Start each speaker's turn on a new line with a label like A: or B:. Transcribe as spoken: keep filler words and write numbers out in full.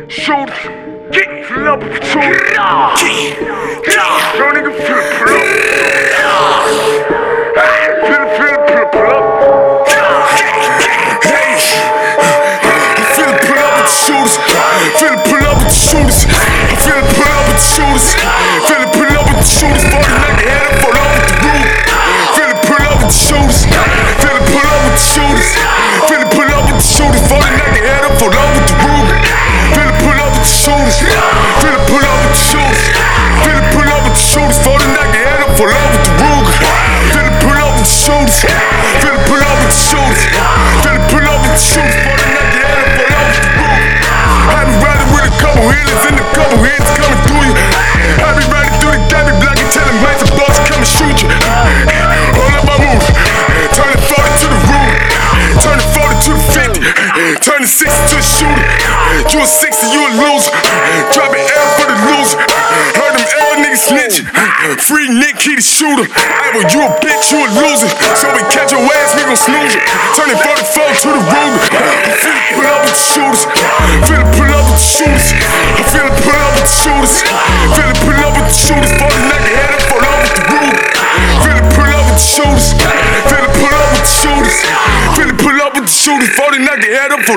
A: shooters. Fill up with the shooters. Young nigga fill it, pull up. Fill it, fill it, pull it, pull up. Hey, fill it, pull up with the shooters. Fill it, pull up with the shooters. Fill it, pull up with the shooters. Fill it, pull up with the shooters. forty nigga head up, fall up with the roof. Fill it, pull up with the shooters. Fill it, pull up with the shooters. Fill it, pull up with the shooters. forty nigga head up, fall up with the roof. Fill it, pull up with the shooters. Fill it, pull up with the shooters. Fill it, pull up with the shooters. forty nigga head up, fall up with the roof. Fill it, pull up with the shooters. Fill it, pull up with the shooters. Fill it, pull up with the shooters. forty nigga head up, fall up with the roof. I be riding with a couple hitters and a couple hits coming through you. I be riding through the gabby block and telling mates the boss come and shoot you. Hold up my move. Turn the forty to the roof. Turn the forty to the fifty. Turn the sixty to the shooter. You a sixty, you a loser. Drop an L for the loser. Heard them L niggas snitching. Free Nick, he the shooter. Hey, well, you a bitch, you a loser. So we catch your ass, we gon' snooze you. Turn the forty-four to the Ruger. I feel it pull up with the shooters. Feel it pull up with the shooters. I feel it pull up with the shooters. Feel it pull up with the shooters. forty nigga head up, fall up with the Ruger. Feel it pull up with the shooters. Feel it pull up with the shooters. Feel it pull up with the shooters. forty nigga head up, fall